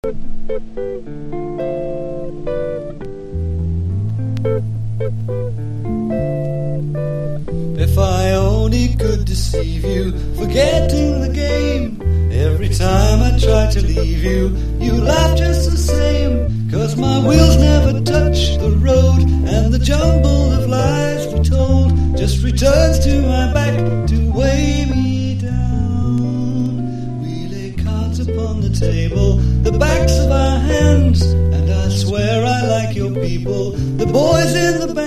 If I only could deceive you, forgetting the game. Every time I try to leave you, you laugh just the same. 'Cause my wheels never touch the road, and the jumble of lies we told just returns to my back to weigh me down. We lay cards upon the table, the backs of our hands, and I swear I like your people, the boys in the